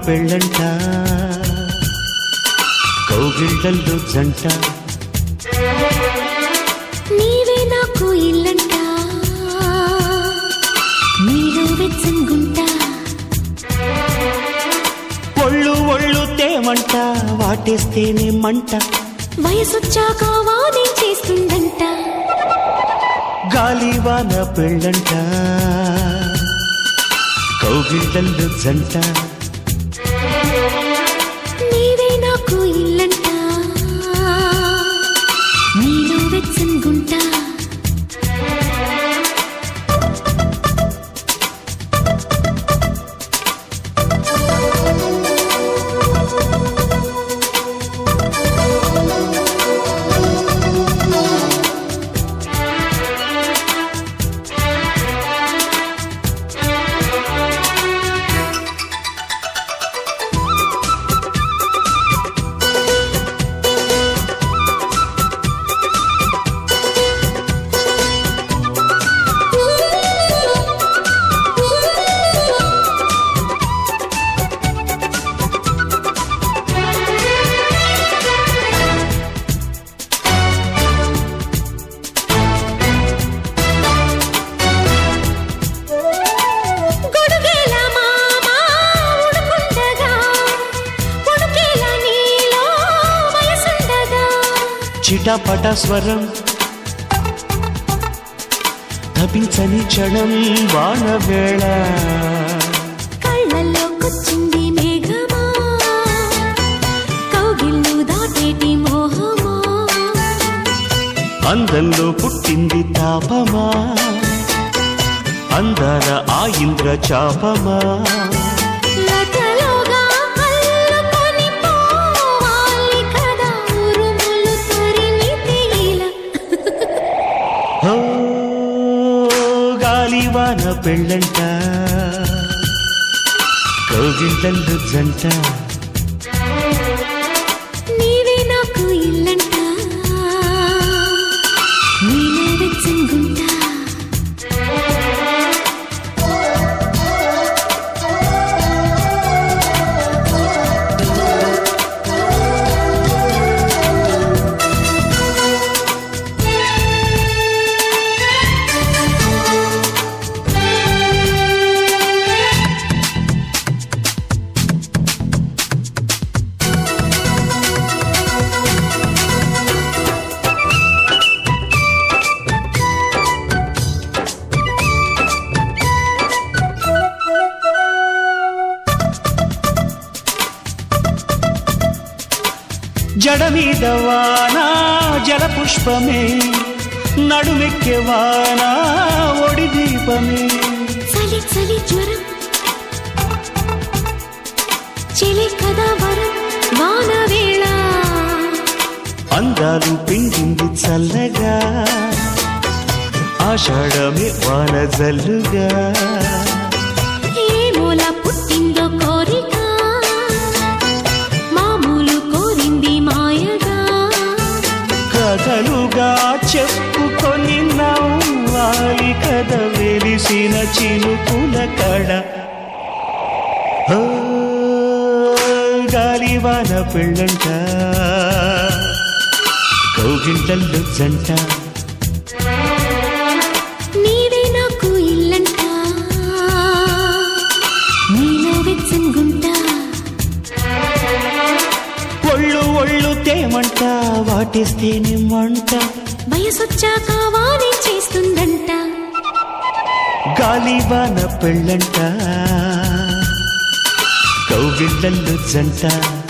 పెళ్ళంట కౌగిళ్ళల్లో జంట నీవే నాకు ఇల్లంట నీలో వెచ్చని గుంట ఒళ్ళు ఒళ్ళు తేమంట వాటేస్తేనే మంట వయసొచ్చాక వానే చేస్తుందంట గాలివాన పెళ్ళంట కౌగిళ్ళల్లో జంట నీవే నాకు ఇల్లంట నీలో వెచ్చని గుంట చిటపట స్వరం తపించని క్షణం వానవేళ కళ్ళల్లో కొచ్చింది మేఘమా కౌగిళ్ళు దాటేటి మోహమా అందంలో పుట్టింది తాపమా అందాల ఆ ఇంద్ర చాపమా గాలివాన పెళ్ళంట కౌగిళ్ళల్లో జంట నీవే నాకు ఇల్లంట నీలో వెచ్చని గుంట జడ మీద వానా జల పుష్పమే నడుమెక్కే వానా ఒడి దీపమే చలి చలి జ్వరం చెలి కదా వరం వాన వేళ అందాలు పిండింది చల్లగా ఆషాఢమే వాన జల్లుగా ఏ మూల పుట్టిందో కోరిక కథలుగా చెప్పుకొని నవ్వాలి కథ వెలిసిన చినుకుల కడ గాలివాన పెళ్ళంట కౌగిళ్ళల్లో జంట నీవే నాకు ఇల్లంట నీలో వెచ్చని గుంట ఒళ్ళు ఒళ్ళు తేమంట వాటేస్తేనే మంట వయసొచ్చాక వానే చేస్తుందంట గాలివాన పెళ్ళంట కౌగిళ్ళల్లో జంట